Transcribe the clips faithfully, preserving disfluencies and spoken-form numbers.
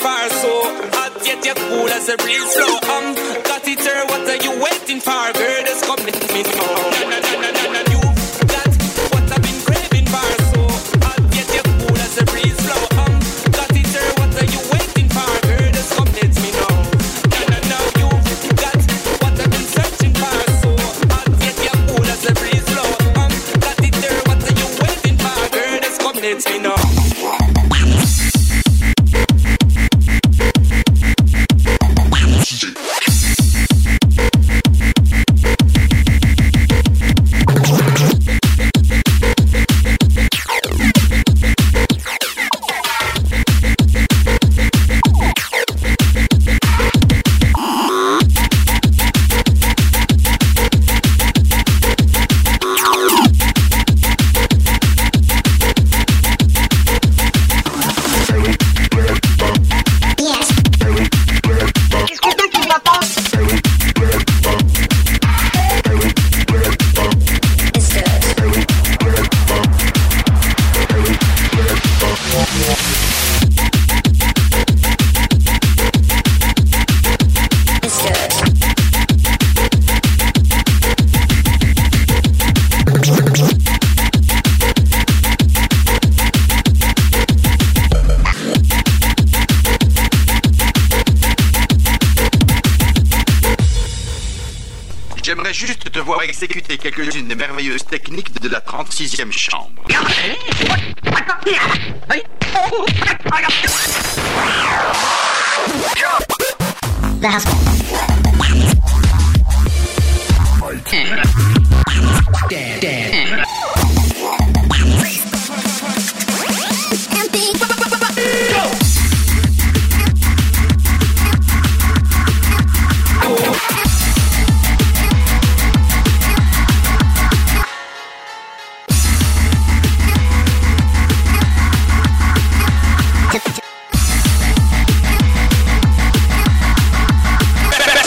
for? So hot yet you're cool as a breeze flow. Um, got it here, what are you waiting for? Girl, just come with me now. Na na na na na na. You got what I've been craving for. So hot yet you're cool as a breeze flow. Um, got it here, what are you waiting for? Girl, just come with me now. Na na na. You got what I've been searching for. So hot yet you're cool as a breeze flow. Um, got it here, what are you waiting for? Girl, just come with me now. J'aimerais juste te voir exécuter quelques-unes des merveilleuses techniques de la trente-sixième chambre. Back, back, back.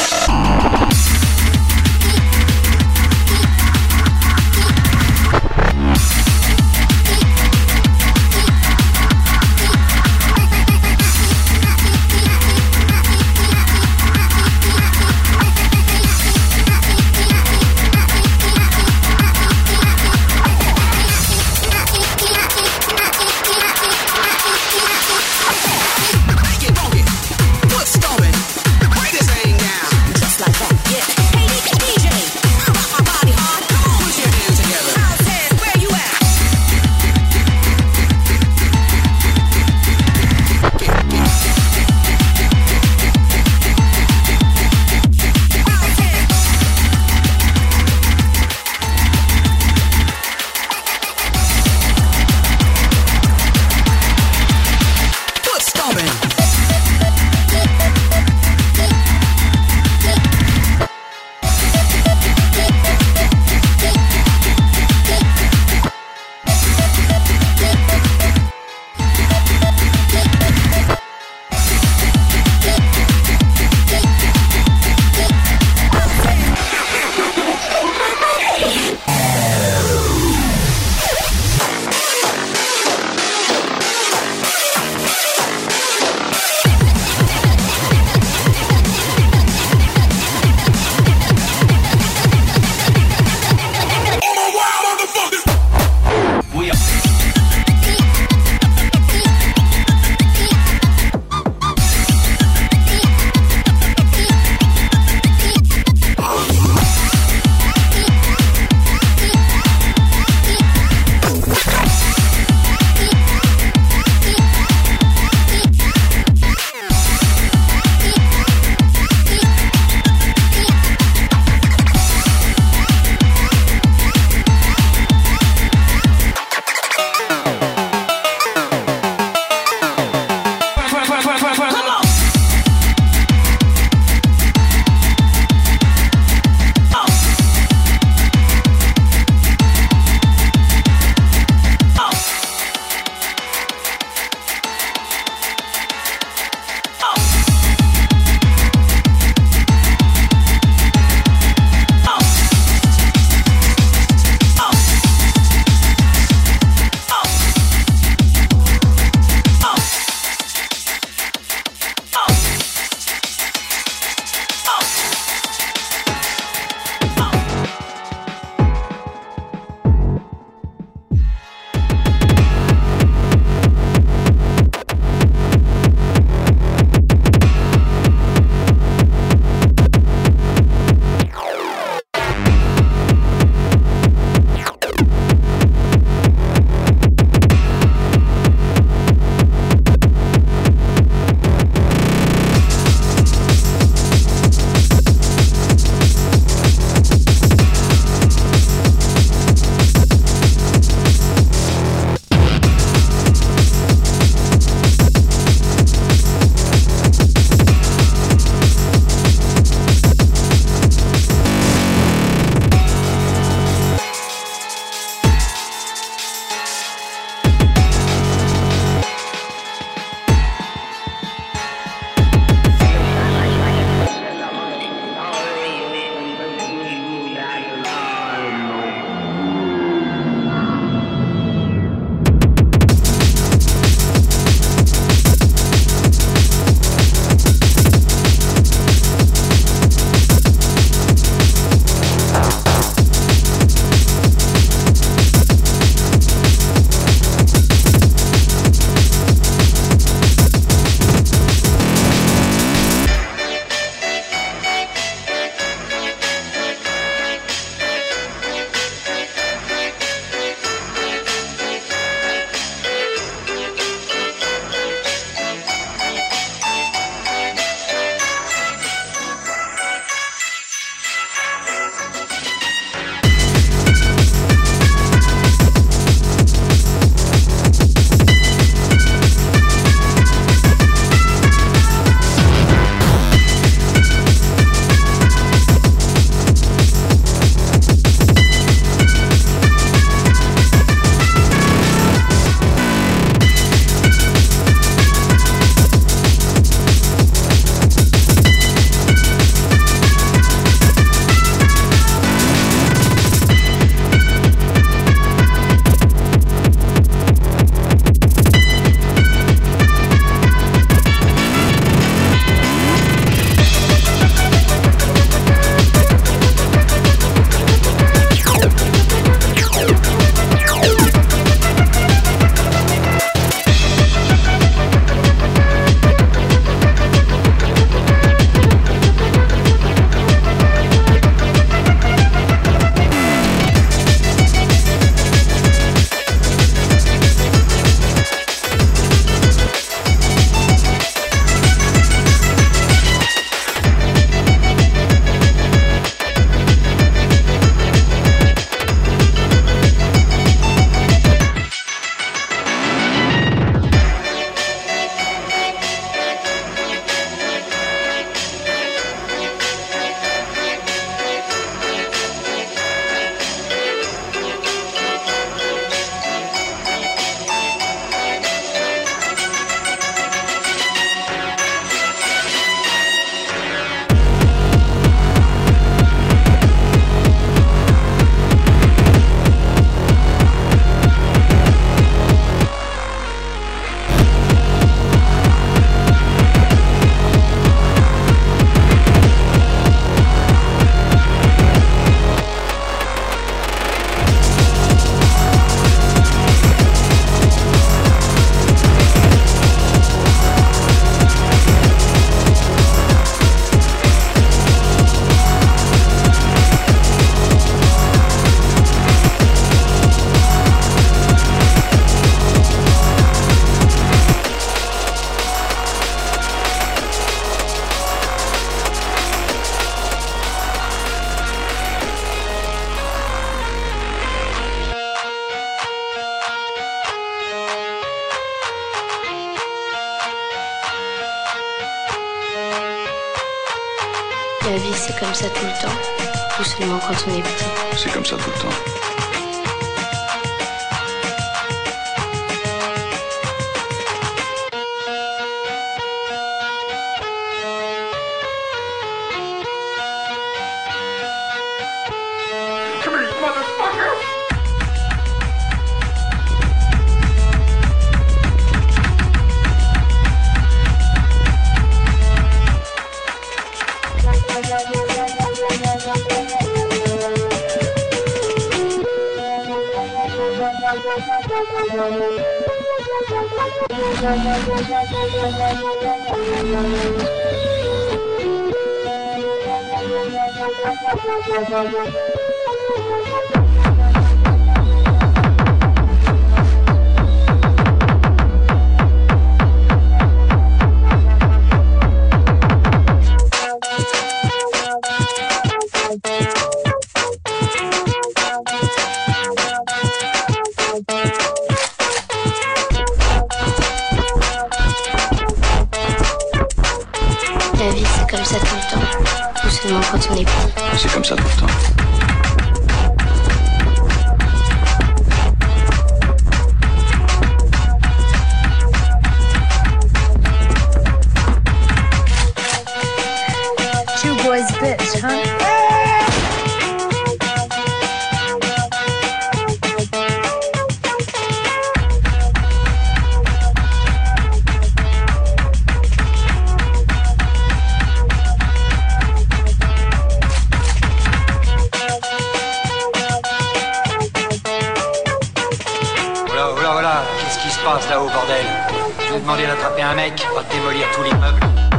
La vie c'est comme ça tout le temps, ou seulement quand on est petit? C'est comme ça tout le temps. La vie c'est comme ça tout le temps, ou seulement quand on est petit? C'est comme ça tout le temps. Two boys bitch, huh? Là-haut, bordel. Je vais demander d'attraper un mec, pas de démolir tout l'immeuble.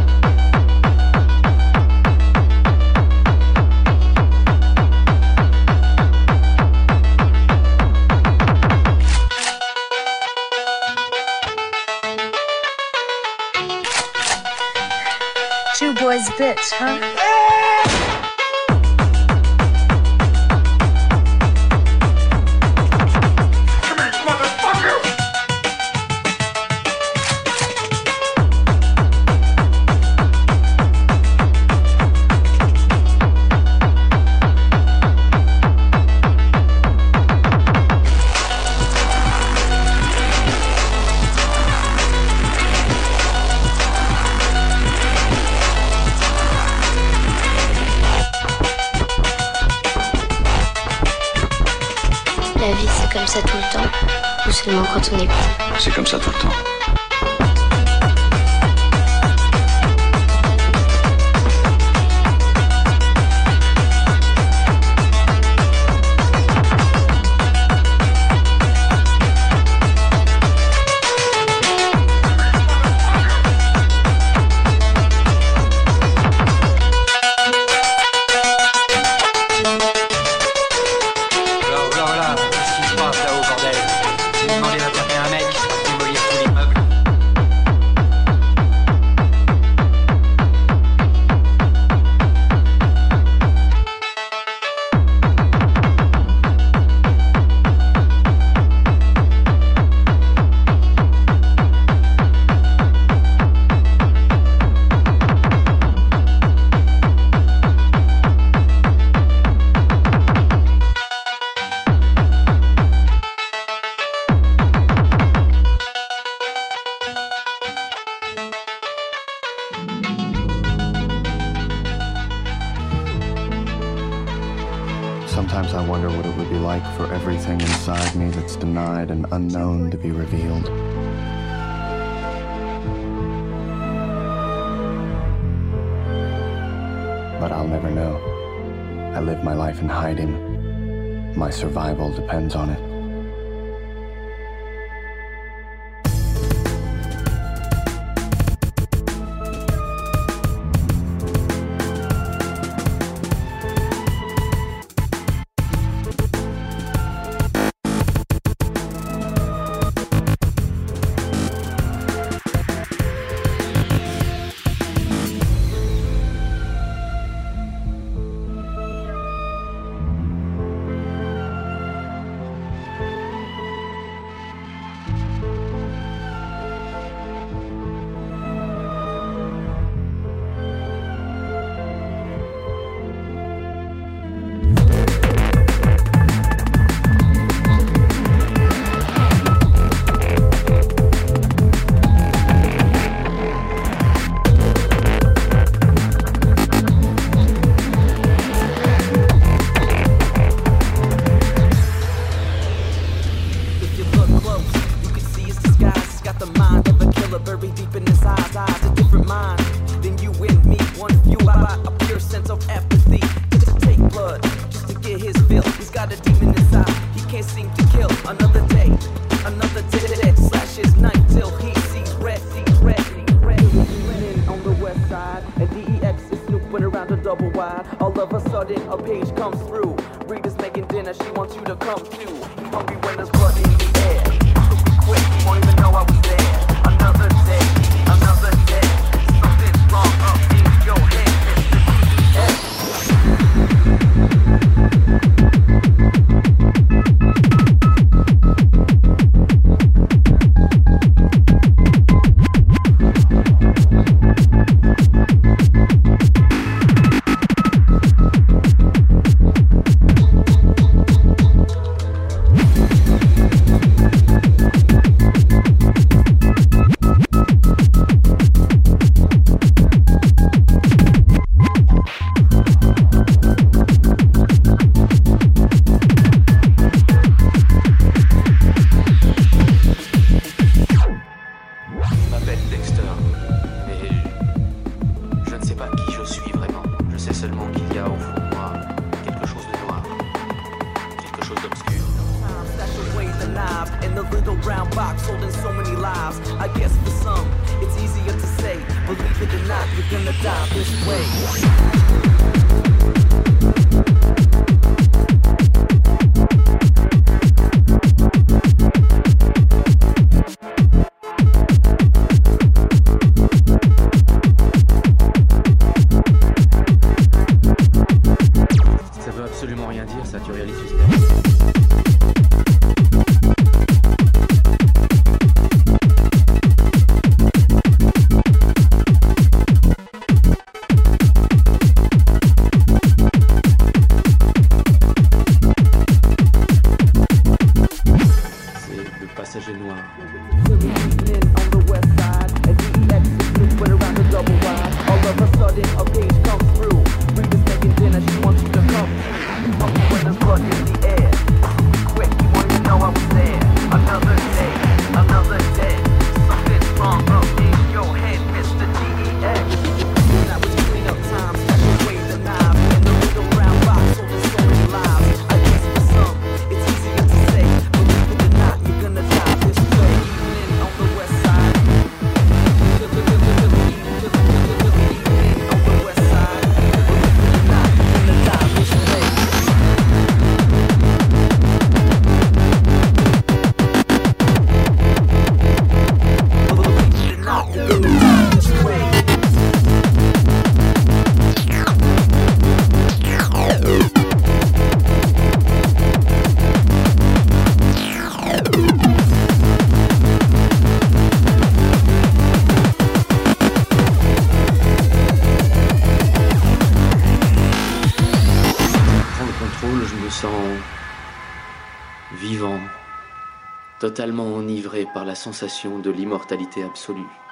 Two boys bitch, huh? La vie c'est comme ça tout le temps, ou seulement quand on est petit? C'est comme ça tout le temps. Sometimes I wonder what it would be like for everything inside me that's denied and unknown to be revealed. But I'll never know. I live my life in hiding. My survival depends on it. killer buried deep in his eyes, eyes a different mind than you and me. One view by a pure sense of apathy. Just to take blood, just to get his fill. He's got a demon inside, he can't seem to kill. Another day, another day, slash his knife till he sees red, sees red, sees red. Living on the west side, and D E X is snooping around a double wide. All of a sudden, a page comes through. Rita's making dinner, she wants you to come too. He's hungry when there's blood in the air. Quick, you won't even know I was there. Another day, another day. Something's wrong up in your head, vivant, totalement enivré par la sensation de l'immortalité absolue.